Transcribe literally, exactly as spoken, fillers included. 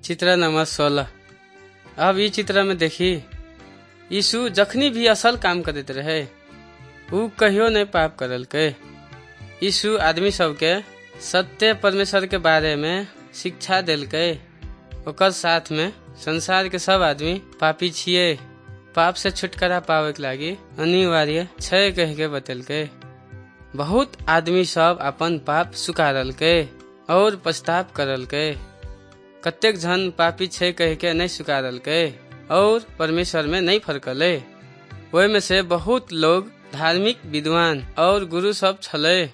चित्र नंबर सोलह। अब ई चित्र में देखी यीशु जखनी भी असल काम करते रहे ऊ कहियो नहीं पाप करल के। यीशु आदमी सबके सत्य परमेश्वर के बारे में शिक्षा दिल के। ओकर साथ में संसार के सब आदमी पापी छिए, पाप से छुटकारा पावे के लागी अनिवार्य छै कह के बतल के। बहुत आदमी सब अपन पाप स्वीकारल के और पछताव करल के। कतेक जन पापी छै कह के नहीं स्वीकारल के और परमेश्वर में नहीं फरकले। ओहि में से बहुत लोग धार्मिक विद्वान और गुरु सब छले।